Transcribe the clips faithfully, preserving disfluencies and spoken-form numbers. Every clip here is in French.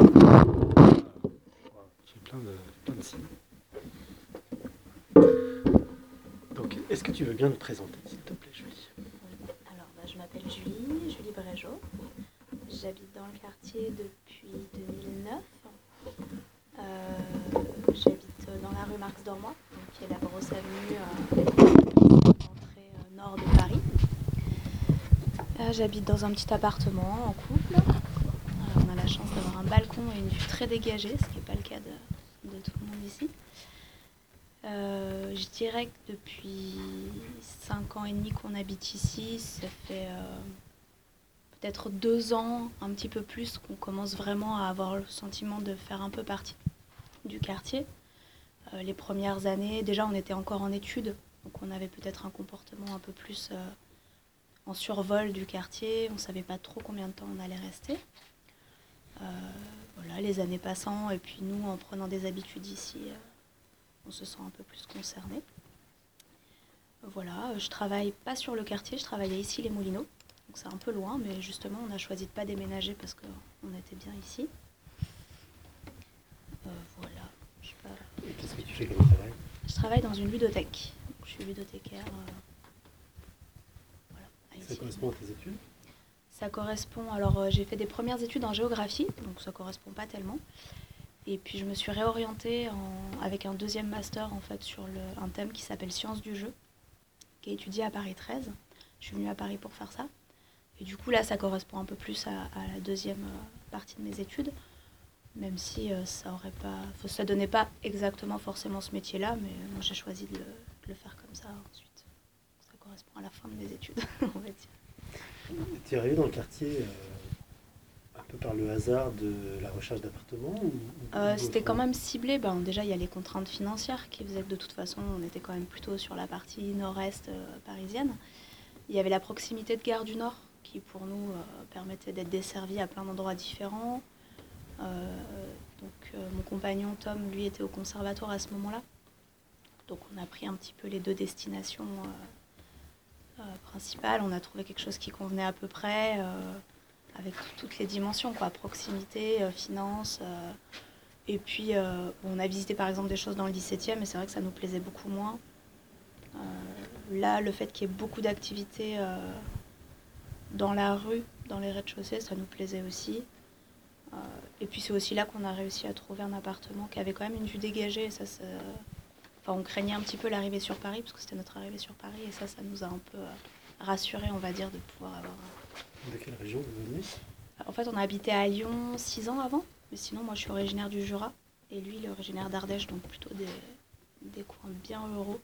J'ai plein de, plein de signes. Donc, est-ce que tu veux bien te présenter, s'il te plaît, Julie? Alors, bah, je m'appelle Julie, Julie Brégeot. J'habite dans le quartier depuis deux mille neuf. Euh, j'habite dans la rue Marx-Dormois, qui est la grosse avenue euh, entrée euh, nord de Paris. Euh, j'habite dans un petit appartement en couple. Euh, on a la chance d'avoir un balcon et une vue très dégagée, ce qui n'est pas le cas de, de tout le monde ici. Euh, je dirais que depuis cinq ans et demi qu'on habite ici, ça fait euh, peut-être deux ans, un petit peu plus, qu'on commence vraiment à avoir le sentiment de faire un peu partie du quartier. Euh, les premières années, déjà on était encore en études, donc on avait peut-être un comportement un peu plus euh, en survol du quartier, on ne savait pas trop combien de temps on allait rester. Euh, voilà, les années passant, et puis nous en prenant des habitudes ici, euh, on se sent un peu plus concerné. Voilà, je travaille pas sur le quartier, je travaillais ici les Moulineaux, donc c'est un peu loin, mais justement on a choisi de pas déménager parce qu'on était bien ici. Euh, voilà, je sais pas. Et qu'est-ce que tu fais comme travail? Je travaille dans une ludothèque, donc je suis ludothécaire. Euh, voilà, à Ça ici. correspond à tes études? Ça correspond, alors euh, j'ai fait des premières études en géographie, donc ça correspond pas tellement. Et puis je me suis réorientée en, avec un deuxième master en fait sur le, un thème qui s'appelle Sciences du jeu, qui est étudié à Paris treize. Je suis venue à Paris pour faire ça. Et du coup là ça correspond un peu plus à, à la deuxième euh, partie de mes études, même si euh, ça aurait pas, ça donnait pas exactement forcément ce métier-là, mais euh, moi j'ai choisi de le, de le faire comme ça ensuite. Ça correspond à la fin de mes études, on va dire. Tu es arrivé dans le quartier euh, un peu par le hasard de la recherche d'appartements ou, Euh, ou c'était quand autrement? même ciblé. Ben, déjà, il y a les contraintes financières qui faisaient que de toute façon, on était quand même plutôt sur la partie nord-est euh, parisienne. Il y avait la proximité de Gare du Nord qui, pour nous, euh, permettait d'être desservis à plein d'endroits différents. Euh, donc, euh, mon compagnon Tom, lui, était au conservatoire à ce moment-là. Donc, on a pris un petit peu les deux destinations euh, euh, principales. On a trouvé quelque chose qui convenait à peu près, euh, avec t- toutes les dimensions, quoi. Proximité, euh, finance. Euh, Et puis, euh, bon, on a visité par exemple des choses dans le dix-septième, et c'est vrai que ça nous plaisait beaucoup moins. Euh, là, le fait qu'il y ait beaucoup d'activités euh, dans la rue, dans les rez-de-chaussée, ça nous plaisait aussi. Euh, et puis, c'est aussi là qu'on a réussi à trouver un appartement qui avait quand même une vue dégagée. Et ça, ça... Enfin, on craignait un petit peu l'arrivée sur Paris, parce que c'était notre arrivée sur Paris, et ça, ça nous a un peu euh, rassurés, on va dire, de pouvoir avoir. De quelle région vous venez? En fait, on a habité à Lyon six ans avant, mais sinon, moi, je suis originaire du Jura, et lui, il est originaire d'Ardèche, donc plutôt des, des coins bien ruraux.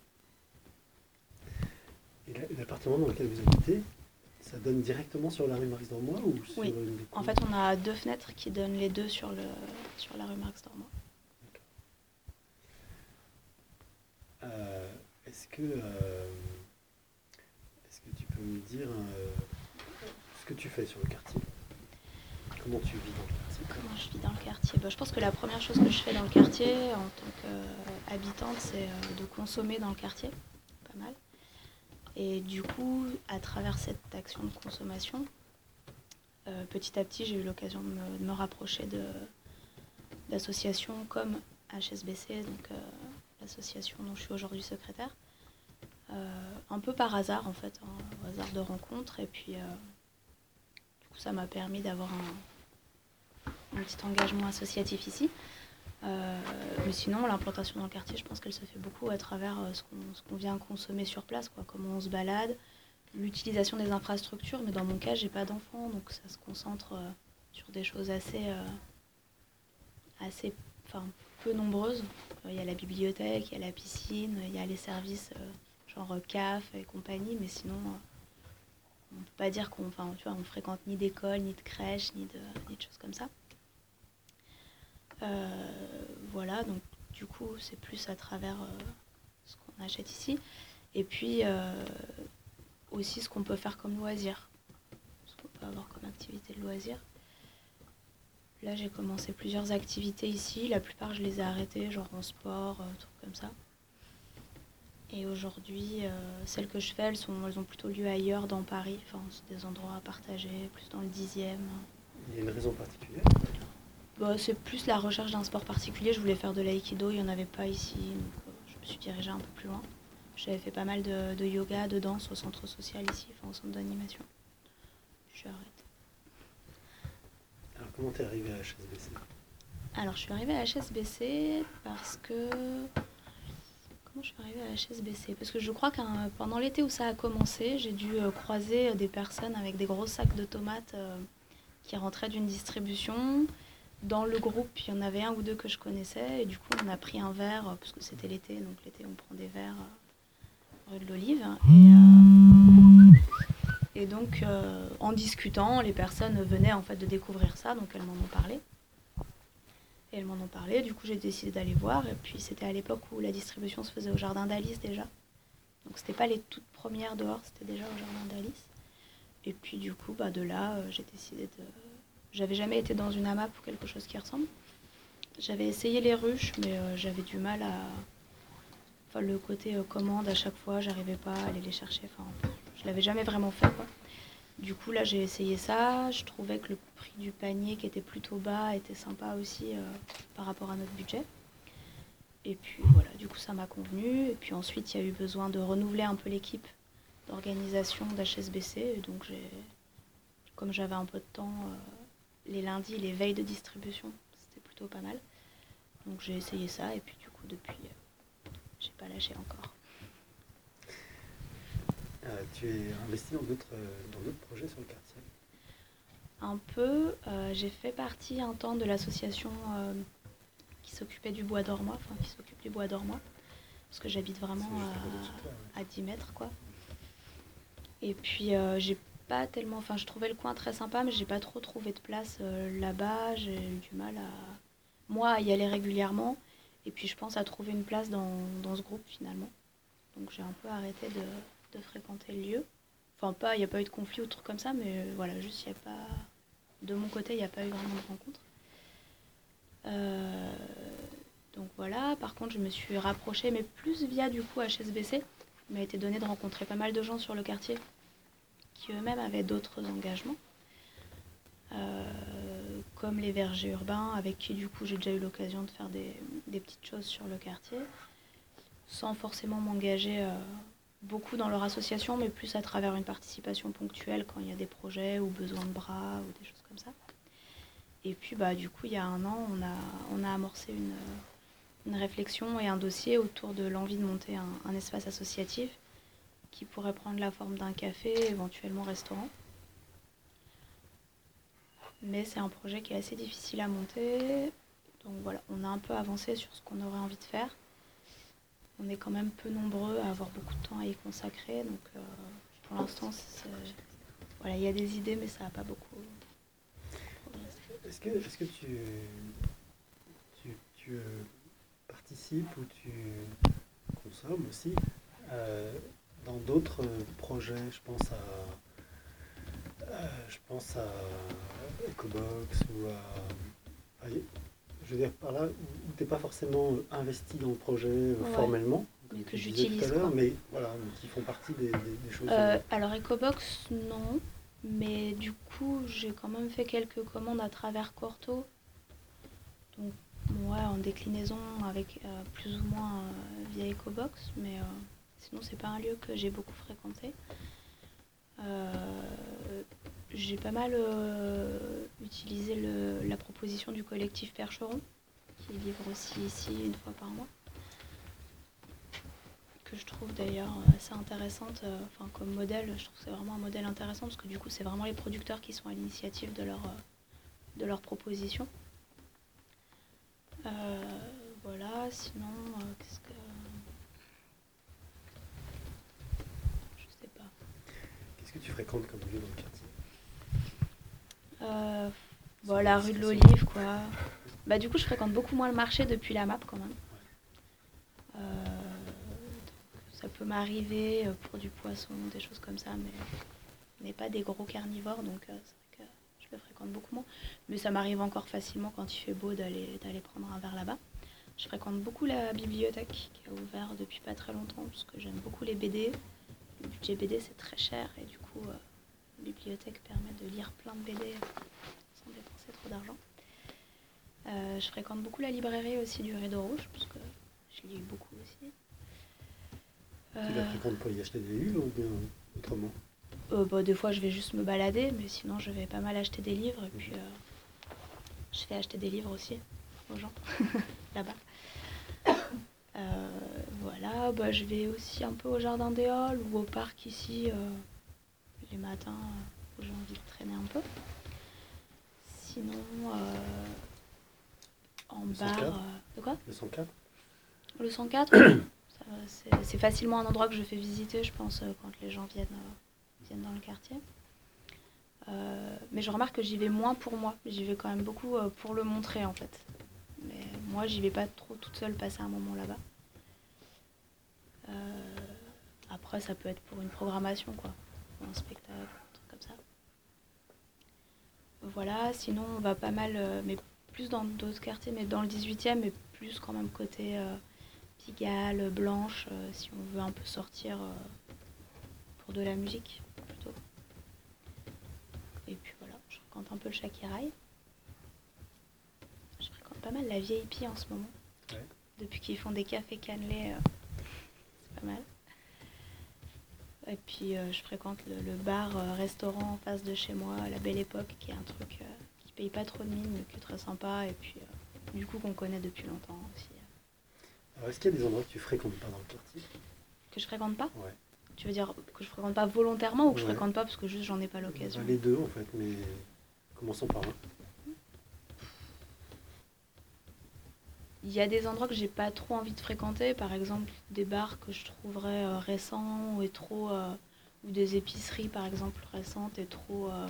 Et l'appartement dans lequel vous habitez, ça donne directement sur la rue Maurice-Dormois ou sur Oui, une des en cours? fait, on a deux fenêtres qui donnent les deux sur, le, sur la rue Marx-Dormois. Euh, est-ce que, euh, est-ce que tu peux me dire euh, ce que tu fais sur le quartier? Comment tu vis dans le quartier? Comment je vis dans le quartier? Bah, je pense que la première chose que je fais dans le quartier, en tant qu'habitante, c'est euh, de consommer dans le quartier, pas mal. Et du coup, à travers cette action de consommation, euh, petit à petit, j'ai eu l'occasion de me, de me rapprocher de, d'associations comme H S B C, donc euh, l'association dont je suis aujourd'hui secrétaire. Euh, un peu par hasard, en fait, un hasard de rencontre. Et puis, euh, du coup, ça m'a permis d'avoir un, un petit engagement associatif ici. Euh, mais sinon, l'implantation dans le quartier, je pense qu'elle se fait beaucoup à travers euh, ce, qu'on, ce qu'on vient consommer sur place, quoi, comment on se balade, l'utilisation des infrastructures. Mais dans mon cas, j'ai pas d'enfant, donc ça se concentre euh, sur des choses assez, euh, assez, enfin, peu nombreuses. Il y a la bibliothèque, il y a la piscine, il y a les services euh, genre C A F et compagnie, mais sinon, euh, on peut pas dire qu'on, enfin, tu vois, on fréquente ni d'école, ni de crèche, ni de, ni de choses comme ça. Euh, voilà, donc du coup, c'est plus à travers euh, ce qu'on achète ici. Et puis, euh, aussi ce qu'on peut faire comme loisir, ce qu'on peut avoir comme activité de loisir. Là, j'ai commencé plusieurs activités ici. La plupart, je les ai arrêtées, genre en sport, euh, trucs comme ça. Et aujourd'hui, euh, celles que je fais, elles, sont, elles ont plutôt lieu ailleurs dans Paris. Enfin, c'est des endroits à partager, plus dans le dixième. Il y a une raison particulière? Bah, c'est plus la recherche d'un sport particulier. Je voulais faire de l'aïkido, il n'y en avait pas ici, donc euh, je me suis dirigée un peu plus loin. J'avais fait pas mal de, de yoga, de danse au centre social ici, enfin au centre d'animation. Je arrête. Alors, comment t'es arrivée à H S B C? Alors, je suis arrivée à H S B C parce que... Comment je suis arrivée à H S B C? Parce que je crois que pendant l'été où ça a commencé, j'ai dû euh, croiser des personnes avec des gros sacs de tomates euh, qui rentraient d'une distribution. Dans le groupe, il y en avait un ou deux que je connaissais. Et du coup, on a pris un verre, euh, parce que c'était l'été. Donc l'été, on prend des verres euh, rue de l'Olive. Et, euh, et donc, euh, en discutant, les personnes venaient en fait de découvrir ça. Donc elles m'en ont parlé. Et elles m'en ont parlé, du coup j'ai décidé d'aller voir. Et puis c'était à l'époque où la distribution se faisait au jardin d'Alice déjà. Donc c'était pas les toutes premières dehors, c'était déjà au jardin d'Alice. Et puis du coup, bah, de là, euh, j'ai décidé de... J'avais jamais été dans une AMAP ou quelque chose qui ressemble. J'avais essayé les ruches, mais euh, j'avais du mal à... Enfin, le côté euh, commande, à chaque fois, j'arrivais pas à aller les chercher. Enfin, je l'avais jamais vraiment fait, quoi. Du coup, là, j'ai essayé ça. Je trouvais que le prix du panier, qui était plutôt bas, était sympa aussi euh, par rapport à notre budget. Et puis voilà, du coup, ça m'a convenu. Et puis ensuite, il y a eu besoin de renouveler un peu l'équipe d'organisation d'H S B C. Et donc, j'ai, comme j'avais un peu de temps, euh, les lundis, les veilles de distribution, c'était plutôt pas mal. Donc, j'ai essayé ça. Et puis, du coup, depuis, euh, j'ai pas lâché encore. Euh, tu es investi dans d'autres euh, dans d'autres projets sur le quartier? Un peu, euh, j'ai fait partie un temps de l'association euh, qui s'occupait du bois dormois, enfin qui s'occupe du bois dormois, parce que j'habite vraiment C'est juste à côté de chez toi, à, ouais. à dix mètres, quoi. Et puis, euh, j'ai pas tellement... Enfin, je trouvais le coin très sympa, mais j'ai pas trop trouvé de place euh, là-bas. J'ai eu du mal à... Moi, à y aller régulièrement. Et puis, je pense à trouver une place dans, dans ce groupe, finalement. Donc, j'ai un peu arrêté de, de fréquenter le lieu. Enfin, pas, il n'y a pas eu de conflit ou de trucs comme ça, mais euh, voilà, juste, il n'y a pas... De mon côté, il n'y a pas eu vraiment de rencontre. Euh, donc voilà, par contre, je me suis rapprochée, mais plus via du coup H S B C. Il m'a été donné de rencontrer pas mal de gens sur le quartier qui eux-mêmes avaient d'autres engagements, euh, comme les vergers urbains, avec qui du coup j'ai déjà eu l'occasion de faire des, des petites choses sur le quartier, sans forcément m'engager euh, beaucoup dans leur association, mais plus à travers une participation ponctuelle quand il y a des projets ou besoin de bras ou des choses comme ça. Et puis bah, du coup, il y a un an, on a, on a amorcé une, une réflexion et un dossier autour de l'envie de monter un, un espace associatif qui pourrait prendre la forme d'un café, éventuellement restaurant. Mais c'est un projet qui est assez difficile à monter. Donc voilà, on a un peu avancé sur ce qu'on aurait envie de faire. On est quand même peu nombreux à avoir beaucoup de temps à y consacrer. Donc euh, pour l'instant, c'est... voilà, il y a des idées, mais ça n'a pas beaucoup progressé. Est-ce que, est-ce que tu, tu, tu euh, participes ou tu consommes aussi euh, dans d'autres euh, projets? Je pense à, euh, je pense à Ecobox ou à, à- je veux dire par là où tu n'es pas forcément investi dans le projet euh, Ouais. formellement, Mais comme que tu disais j'utilise, tout à l'heure, quoi. mais voilà, mais qui font partie des, des- des choses. Euh, euh, alors Ecobox, non. Mais du coup, j'ai quand même fait quelques commandes à travers Corto. Donc, ouais, en déclinaison avec euh, plus ou moins euh, via Ecobox. Mais euh, sinon, c'est pas un lieu que j'ai beaucoup fréquenté. Euh, j'ai pas mal euh, utilisé le, la proposition du collectif Percheron, qui livre aussi ici une fois par mois, que je trouve d'ailleurs assez intéressante. euh, Enfin, comme modèle, je trouve que c'est vraiment un modèle intéressant parce que du coup, c'est vraiment les producteurs qui sont à l'initiative de leur, euh, de leur proposition. Euh, voilà, sinon, euh, qu'est-ce que. Je sais pas. Qu'est-ce que tu fréquentes comme lieu dans le quartier? Euh, Sans bon, la rue de indiscrétion. l'Olive, quoi. Bah, du coup, je fréquente beaucoup moins le marché depuis la map quand même. Ouais. Euh, ça peut m'arriver euh, pour du poisson, des choses comme ça, mais on n'est pas des gros carnivores, donc euh, c'est vrai que je le fréquente beaucoup moins. Mais ça m'arrive encore facilement quand il fait beau d'aller, d'aller prendre un verre là-bas. Je fréquente beaucoup la bibliothèque qui a ouvert depuis pas très longtemps parce que j'aime beaucoup les B D. Le budget B D c'est très cher et du coup euh, la bibliothèque permet de lire plein de B D sans dépenser trop d'argent. Euh, je fréquente beaucoup la librairie aussi du Rideau Rouge, parce que je lis beaucoup aussi. Tu la Euh, fréquentes pour y acheter des livres ou bien autrement? euh, bah, des fois, je vais juste me balader, mais sinon, je vais pas mal acheter des livres. Et puis, euh, je fais acheter des livres aussi aux gens, là-bas. Euh, voilà, bah, je vais aussi un peu au Jardin des Halles ou au parc ici, euh, les matins, euh, où j'ai envie de traîner un peu. Sinon, euh, en Le bar... cent quatre? euh, de quoi? Le cent quatre? Le cent quatre, oui. Ça, c'est, c'est facilement un endroit que je fais visiter, je pense, euh, quand les gens viennent, euh, viennent dans le quartier. Euh, mais je remarque que j'y vais moins pour moi. J'y vais quand même beaucoup euh, pour le montrer, en fait. Mais moi, j'y vais pas trop toute seule passer un moment là-bas. Euh, après, ça peut être pour une programmation, quoi. Pour un spectacle, un truc comme ça. Voilà, sinon, on va pas mal, euh, mais plus dans d'autres quartiers, mais dans le dix-huitième, mais plus quand même côté euh, Pigalle, Blanche, euh, si on veut un peu sortir euh, pour de la musique, plutôt. Et puis voilà, je fréquente un peu le Shakiraï. Je fréquente pas mal la vieille pie en ce moment. Ouais. Depuis qu'ils font des cafés cannelés, euh, c'est pas mal. Et puis euh, je fréquente le, le bar euh, restaurant en face de chez moi, la Belle Époque, qui est un truc euh, qui paye pas trop de mine, mais qui est très sympa. Et puis euh, du coup qu'on connaît depuis longtemps aussi. euh, Alors, est-ce qu'il y a des endroits que tu fréquentes pas dans le quartier? Que je fréquente pas. Ouais. Tu veux dire que je fréquente pas volontairement ou que je Ouais. fréquente pas parce que juste j'en ai pas Bah, l'occasion? les deux en fait, mais commençons par un. Il y a des endroits que j'ai pas trop envie de fréquenter, par exemple des bars que je trouverais euh, récents et trop, euh, ou des épiceries par exemple récentes et trop, euh,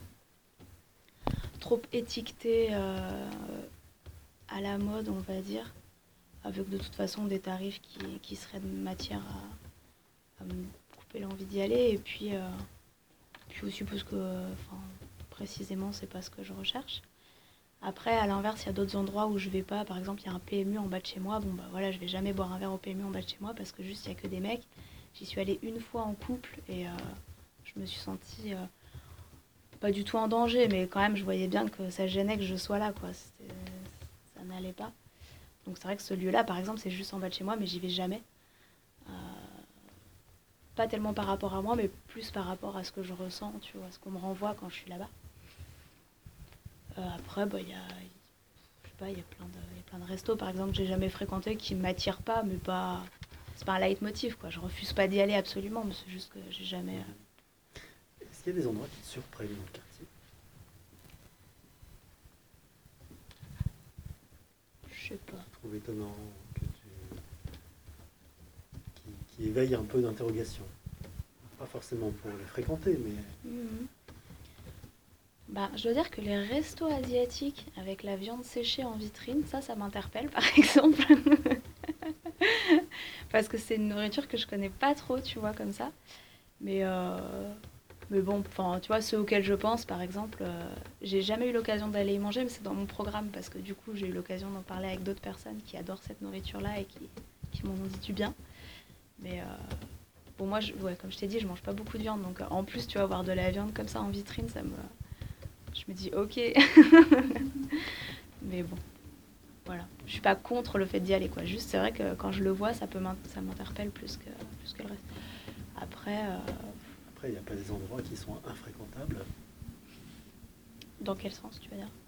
trop étiquetées euh, à la mode, on va dire, avec de toute façon des tarifs qui, qui seraient de matière à, à me couper l'envie d'y aller. Et puis, euh, puis aussi parce que, enfin, précisément, c'est pas ce que je recherche. Après, à l'inverse, il y a d'autres endroits où je vais pas. Par exemple, il y a un P M U en bas de chez moi. Bon, bah voilà, je vais jamais boire un verre au P M U en bas de chez moi parce que juste, il y a que des mecs. J'y suis allée une fois en couple et euh, je me suis sentie euh, pas du tout en danger, mais quand même, je voyais bien que ça gênait que je sois là, quoi. C'était- ça n'allait pas. Donc c'est vrai que ce lieu-là, par exemple, c'est juste en bas de chez moi, mais j'y vais jamais. Euh, Pas tellement par rapport à moi, mais plus par rapport à ce que je ressens, tu vois, ce qu'on me renvoie quand je suis là-bas. Euh, après, bah, il y a, je sais pas, il y a plein de, il y a plein de restos, par exemple, que j'ai jamais fréquenté, qui ne m'attirent pas, mais pas, c'est pas un leitmotiv, quoi. Je refuse pas d'y aller absolument, mais c'est juste que j'ai jamais. euh, Est-ce qu'il y a des endroits qui te surprennent dans le quartier? Je sais pas. Tu trouves étonnant, que tu... qui, qui éveille un peu d'interrogation? Pas forcément pour les fréquenter, mais Mhm. Bah, je dois dire que les restos asiatiques avec la viande séchée en vitrine, ça, ça m'interpelle, par exemple. Parce que c'est une nourriture que je connais pas trop, tu vois, comme ça. Mais, euh, mais bon, enfin, tu vois, ceux auxquels je pense, par exemple, euh, j'ai jamais eu l'occasion d'aller y manger, mais c'est dans mon programme parce que du coup, j'ai eu l'occasion d'en parler avec d'autres personnes qui adorent cette nourriture-là et qui, qui m'en ont dit du bien. Mais euh, bon, moi, je, ouais, comme je t'ai dit, je mange pas beaucoup de viande, donc euh, en plus, tu vois, avoir de la viande comme ça en vitrine, ça me, je me dis ok. Mais bon, voilà. Je suis pas contre le fait d'y aller, quoi. Juste, c'est vrai que quand je le vois, ça peut m'in- ça m'interpelle plus que, plus que le reste. Après, euh, après, il n'y a pas des endroits qui sont infréquentables. dans quel sens, tu veux dire?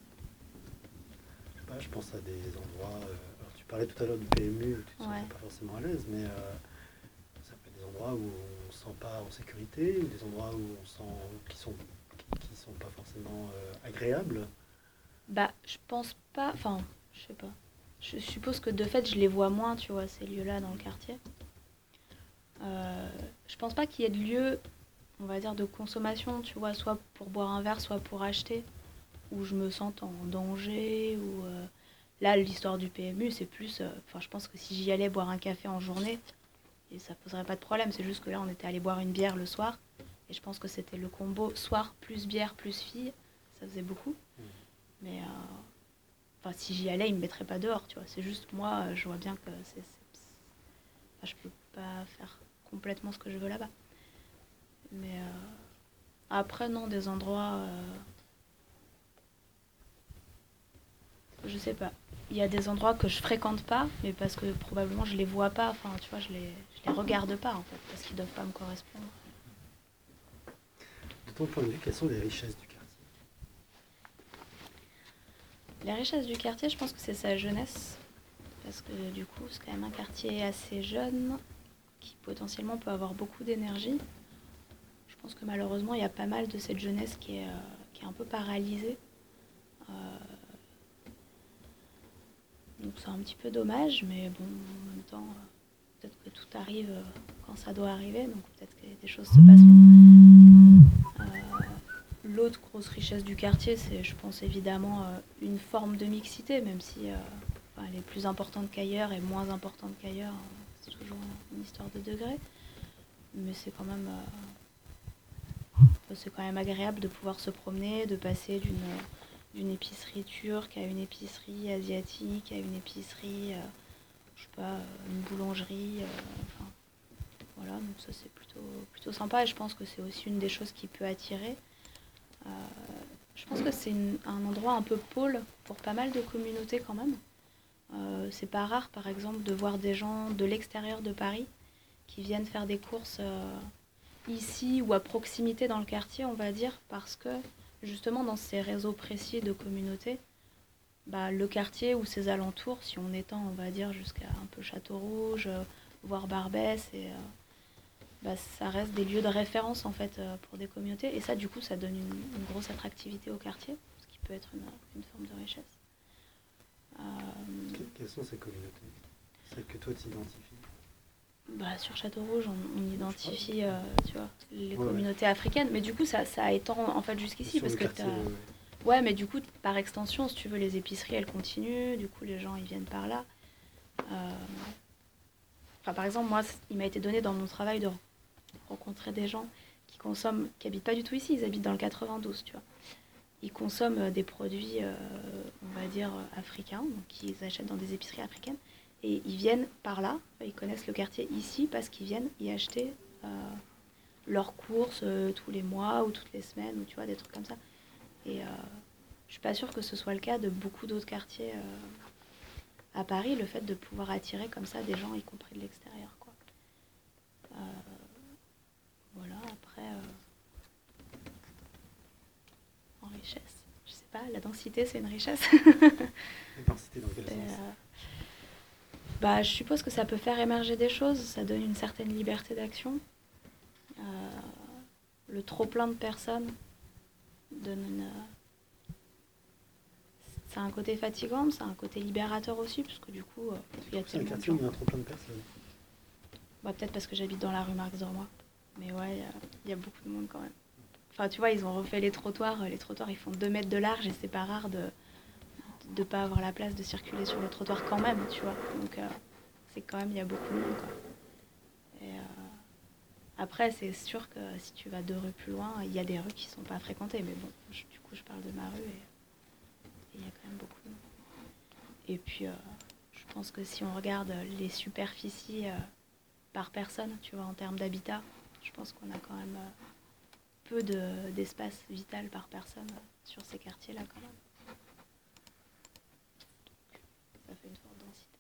Je sais pas, je pense à des endroits. euh, alors, tu parlais tout à l'heure du P M U, où tu te Ouais. sentais pas forcément à l'aise, mais euh, ça peut être des endroits où on ne se sent pas en sécurité, ou des endroits où on sent qui sont qui sont pas forcément euh, agréables. Bah, je pense pas. Enfin, je sais pas. Je suppose que de fait, je les vois moins, tu vois, ces lieux-là dans le quartier. Euh, je pense pas qu'il y ait de lieux, on va dire, de consommation, tu vois, soit pour boire un verre, soit pour acheter, où je me sente en danger, ou... euh, Là, l'histoire du P M U, c'est plus... euh, Enfin, je pense que si j'y allais boire un café en journée, et ça poserait pas de problème. C'est juste que là, on était allé boire une bière le soir, et je pense que c'était le combo soir plus bière plus fille, ça faisait beaucoup. Mm. Mais... euh, Enfin, si j'y allais, ils me mettraient pas dehors, tu vois. C'est juste, moi, euh, je vois bien que c'est... c'est- Enfin, je peux pas faire complètement ce que je veux là-bas. Mais euh, après, non, des endroits... euh, je sais pas. Il y a des endroits que je fréquente pas, mais parce que probablement je les vois pas, enfin tu vois, je les, je les regarde pas en fait, parce qu'ils doivent pas me correspondre. De ton point de vue, quelles sont les richesses du quartier? Les richesses du quartier, je pense que c'est sa jeunesse, parce que du coup c'est quand même un quartier assez jeune, qui potentiellement peut avoir beaucoup d'énergie. Je pense que malheureusement il y a pas mal de cette jeunesse qui est, euh, qui est un peu paralysée. Euh, donc c'est un petit peu dommage, mais bon, en même temps, euh, peut-être que tout arrive euh, quand ça doit arriver, donc peut-être que des choses se passeront. Euh, L'autre grosse richesse du quartier, c'est, je pense, évidemment euh, une forme de mixité, même si euh, enfin, elle est plus importante qu'ailleurs et moins importante qu'ailleurs. C'est toujours une histoire de degré. Mais c'est quand même, euh, c'est quand même agréable de pouvoir se promener, de passer d'une, d'une épicerie turque à une épicerie asiatique, à une épicerie, euh, je sais pas, une boulangerie. Euh, enfin, voilà, donc ça c'est plutôt, plutôt sympa et je pense que c'est aussi une des choses qui peut attirer. Euh, je pense que c'est une, un endroit un peu pôle pour pas mal de communautés quand même. Euh, c'est pas rare par exemple de voir des gens de l'extérieur de Paris qui viennent faire des courses euh, ici ou à proximité dans le quartier, on va dire, parce que justement dans ces réseaux précis de communautés, bah, le quartier ou ses alentours, si on étend, on va dire, jusqu'à un peu Château-Rouge, euh, voire Barbès, et, euh, bah, ça reste des lieux de référence en fait euh, pour des communautés. Et ça, du coup, ça donne une, une grosse attractivité au quartier, ce qui peut être une, une forme de richesse. Euh, Quelles sont ces communautés? Celles que toi tu identifies? Bah, sur Château-Rouge, on, on identifie euh, tu vois, les Ouais, communautés ouais. africaines, mais du coup, ça, ça étend en fait jusqu'ici Sur parce le que quartier, t'as. ouais, ouais. Ouais, mais du coup, par extension, si tu veux, les épiceries, elles continuent, du coup, les gens, ils viennent par là. Euh, Enfin, par exemple, moi, il m'a été donné dans mon travail de rencontrer des gens qui consomment, qui habitent pas du tout ici, ils habitent dans le quatre-vingt-douze, tu vois. Ils consomment des produits, euh, on va dire, africains, donc ils achètent dans des épiceries africaines, et ils viennent par là, ils connaissent le quartier ici parce qu'ils viennent y acheter euh, leurs courses euh, tous les mois ou toutes les semaines, ou tu vois, des trucs comme ça. Et euh, je suis pas sûre que ce soit le cas de beaucoup d'autres quartiers euh, à Paris, le fait de pouvoir attirer comme ça des gens, y compris de l'extérieur, quoi. Euh, voilà, après, euh, en richesse, je sais pas, la densité, c'est une richesse. La densité dans quel C'est, sens? euh, bah, je suppose que ça peut faire émerger des choses, ça donne une certaine liberté d'action. Euh, le trop plein de personnes donne une, c'est un côté fatigant, mais c'est un côté libérateur aussi, parce que du coup, euh, il y a C'est un tellement de quartier où gens. il y a trop plein de personnes. Bah, peut-être parce que j'habite dans la rue Marx-Dormois. Mais ouais, il y, y a beaucoup de monde quand même. Enfin, tu vois, ils ont refait les trottoirs. Les trottoirs, ils font deux mètres de large et c'est pas rare de ne pas avoir la place de circuler sur le trottoir quand même, tu vois. Donc, euh, c'est quand même, il y a beaucoup de monde, quoi. Et, euh, après, c'est sûr que si tu vas deux rues plus loin, il y a des rues qui sont pas fréquentées. Mais bon, je, du coup, je parle de ma rue et il y a quand même beaucoup de monde. Et puis, euh, je pense que si on regarde les superficies euh, par personne, tu vois, en termes d'habitat, je pense qu'on a quand même euh, peu de, d'espace vital par personne euh, sur ces quartiers-là quand même. Ça fait une forte densité.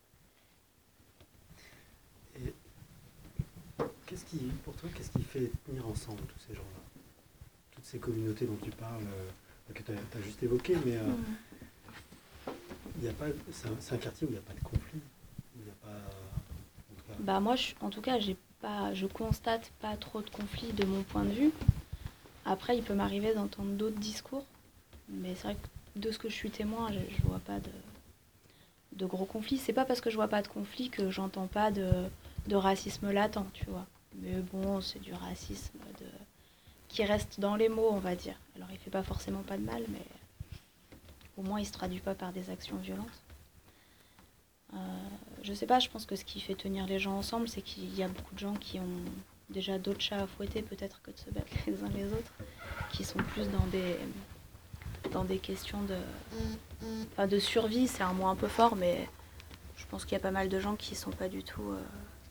Et qu'est-ce qui, pour toi, qu'est-ce qui fait tenir ensemble tous ces gens-là? Toutes ces communautés dont tu parles, euh, que tu as juste évoquées, mais euh, Mmh. y a pas, c'est, un, c'est un quartier où il n'y a pas de conflit. Où il y a pas, en tout cas, Bah moi, je, en tout cas, j'ai pas, je constate pas trop de conflits de mon point de vue. Après, il peut m'arriver d'entendre d'autres discours, mais c'est vrai que de ce que je suis témoin, je, je vois pas de, de gros conflits. C'est pas parce que je vois pas de conflits que j'entends pas de, de racisme latent, tu vois. Mais bon, c'est du racisme de, qui reste dans les mots, on va dire. Alors, il fait pas forcément pas de mal, mais au moins, il se traduit pas par des actions violentes. Euh, je sais pas, je pense que ce qui fait tenir les gens ensemble, c'est qu'il y a beaucoup de gens qui ont déjà d'autres chats à fouetter peut-être que de se battre les uns les autres, qui sont plus dans des, dans des questions de, enfin, de survie, c'est un mot un peu fort, mais je pense qu'il y a pas mal de gens qui sont pas du tout, euh,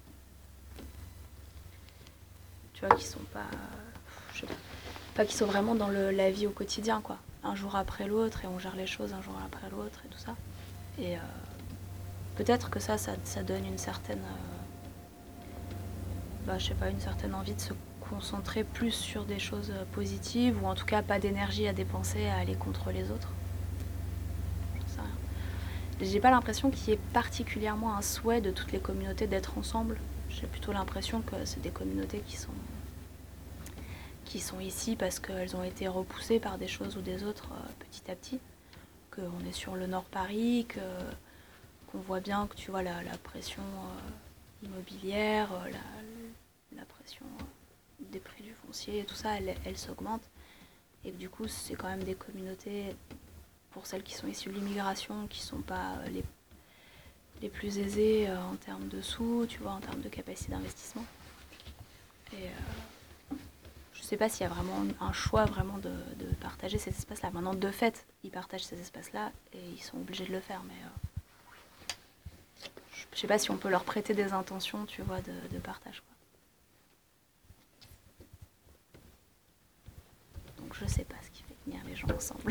tu vois, qui sont pas, je sais pas, pas qui sont vraiment dans le, la vie au quotidien, quoi. Un jour après l'autre, et on gère les choses un jour après l'autre, et tout ça. Et euh, peut-être que ça, ça, ça donne une certaine, euh, bah, je sais pas, une certaine envie de se concentrer plus sur des choses positives, ou en tout cas pas d'énergie à dépenser à aller contre les autres. J'en sais rien. J'ai pas l'impression qu'il y ait particulièrement un souhait de toutes les communautés d'être ensemble. J'ai plutôt l'impression que c'est des communautés qui sont, qui sont ici parce qu'elles ont été repoussées par des choses ou des autres euh, petit à petit. Qu'on est sur le Nord Paris, que, qu'on voit bien que tu vois la, la pression euh, immobilière, euh, la, la pression euh, des prix du foncier et tout ça, elle, elle s'augmente. Et que du coup, c'est quand même des communautés, pour celles qui sont issues de l'immigration, qui ne sont pas euh, les, les plus aisées euh, en termes de sous, tu vois, en termes de capacité d'investissement. Et euh, je ne sais pas s'il y a vraiment un choix vraiment de, de partager ces espaces-là. Maintenant, de fait, ils partagent ces espaces-là et ils sont obligés de le faire. Mais euh, je ne sais pas si on peut leur prêter des intentions, tu vois, de, de partage, quoi. Donc je ne sais pas ce qui fait venir les gens ensemble.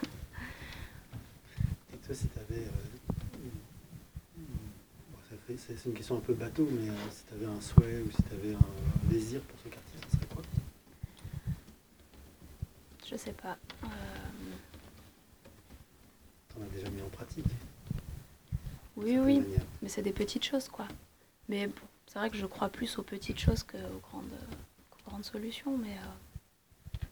Et toi, si tu avais... Euh, bon, c'est une question un peu bateau, mais euh, si tu avais un souhait ou si tu avais un, un désir pour ce quartier, ça serait quoi? Je sais pas. Euh... T'en as déjà mis en pratique? Oui, oui, manière. Mais c'est des petites choses, quoi. Mais bon, c'est vrai que je crois plus aux petites choses qu'aux grandes, qu'aux grandes solutions, mais... Euh...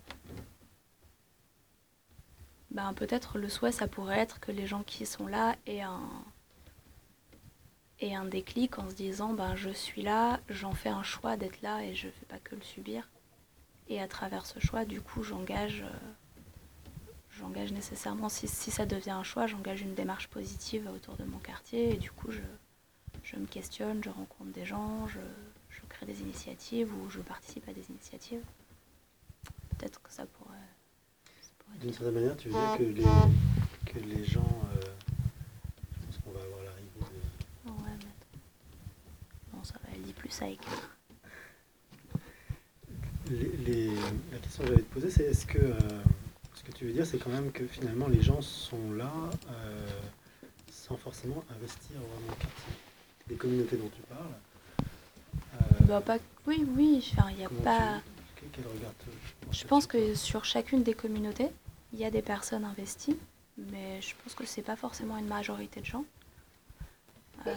Ben, peut-être le souhait, ça pourrait être que les gens qui sont là aient un, aient un déclic en se disant, ben, je suis là, j'en fais un choix d'être là et je ne fais pas que le subir. Et à travers ce choix, du coup, j'engage... Euh... J'engage nécessairement, si, si ça devient un choix, j'engage une démarche positive autour de mon quartier et du coup je, je me questionne, je rencontre des gens, je, je crée des initiatives ou je participe à des initiatives. Peut-être que ça pourrait... pourrait D'une certaine manière, tu veux dire que les, que les gens... Euh, je pense qu'on va avoir l'arrivée de... Ouais, mais... Non, ça va, elle dit plus ça écrire. Les, les, la question que j'allais te poser, c'est est-ce que... Euh, ce que tu veux dire, c'est quand même que finalement les gens sont là euh, sans forcément investir vraiment le quartier. Les communautés dont tu parles. Euh, bah, pas, oui, oui, enfin, il n'y a pas... Tu, quel regard te, je pense que sur chacune des communautés, il y a des personnes investies, mais je pense que c'est pas forcément une majorité de gens. Euh,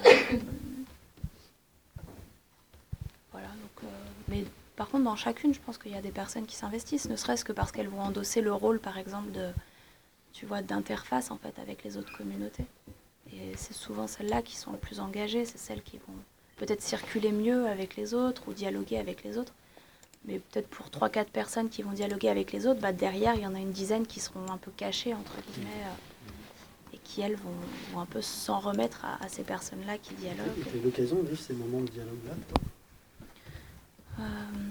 voilà, donc... Euh, mais par contre, dans chacune, je pense qu'il y a des personnes qui s'investissent, ne serait-ce que parce qu'elles vont endosser le rôle, par exemple, de... tu vois, d'interface en fait avec les autres communautés. Et c'est souvent celles-là qui sont les plus engagées, c'est celles qui vont peut-être circuler mieux avec les autres ou dialoguer avec les autres. Mais peut-être pour trois quatre personnes qui vont dialoguer avec les autres, bah derrière, il y en a une dizaine qui seront un peu cachées, entre guillemets, euh, et qui, elles, vont, vont un peu s'en remettre à, à ces personnes-là qui dialoguent. Tu as eu l'occasion de vivre ces moments de dialogue-là, toi euh...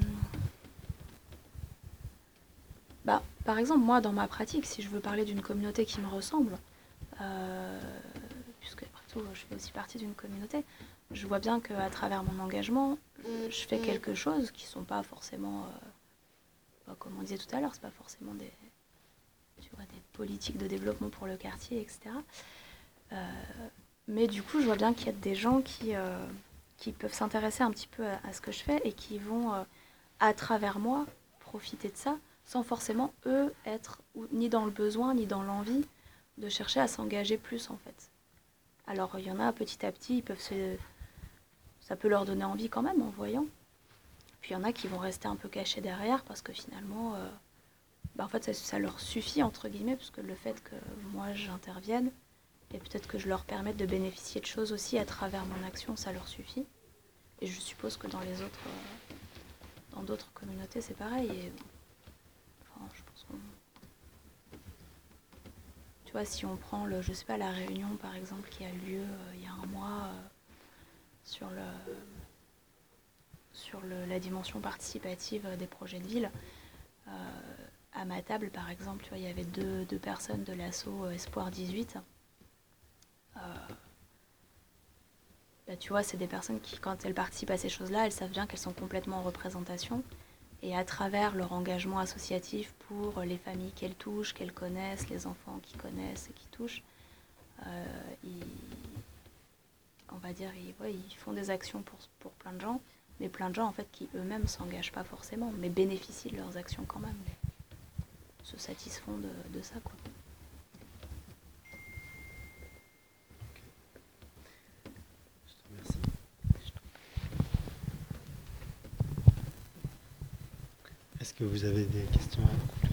Bah, par exemple, moi, dans ma pratique, si je veux parler d'une communauté qui me ressemble, euh, puisque après tout, je fais aussi partie d'une communauté, je vois bien qu'à travers mon engagement, je fais quelque chose qui ne sont pas forcément, euh, bah, comme on disait tout à l'heure, c'est pas forcément des, tu vois, des politiques de développement pour le quartier, et cetera. Euh, mais du coup, je vois bien qu'il y a des gens qui, euh, qui peuvent s'intéresser un petit peu à, à ce que je fais et qui vont, euh, à travers moi, profiter de ça, sans forcément, eux, être ni dans le besoin, ni dans l'envie de chercher à s'engager plus, en fait. Alors, il y en a, petit à petit, ils peuvent se... ça peut leur donner envie quand même, en voyant. Puis, il y en a qui vont rester un peu cachés derrière, parce que finalement, euh, bah, en fait, ça, ça leur suffit, entre guillemets, parce que le fait que moi, j'intervienne, et peut-être que je leur permette de bénéficier de choses aussi à travers mon action, ça leur suffit. Et je suppose que dans les autres... Euh, dans d'autres communautés, c'est pareil. Et, enfin, je pense qu'on... Tu vois, si on prend, le, je sais pas, la réunion, par exemple, qui a lieu euh, il y a un mois euh, sur, le, sur le, la dimension participative des projets de ville, euh, à ma table, par exemple, tu vois, il y avait deux, deux personnes de l'asso Espoir dix-huit. Euh, bah, tu vois, c'est des personnes qui, quand elles participent à ces choses-là, elles savent bien qu'elles sont complètement en représentation. Et à travers leur engagement associatif pour les familles qu'elles touchent, qu'elles connaissent, les enfants qui connaissent et qui touchent, Euh, ils, on va dire, ils, ouais, ils font des actions pour, pour plein de gens, mais plein de gens en fait qui eux-mêmes s'engagent pas forcément, mais bénéficient de leurs actions quand même, se satisfont de, de ça, quoi. Je te remercie. Est-ce que vous avez des questions à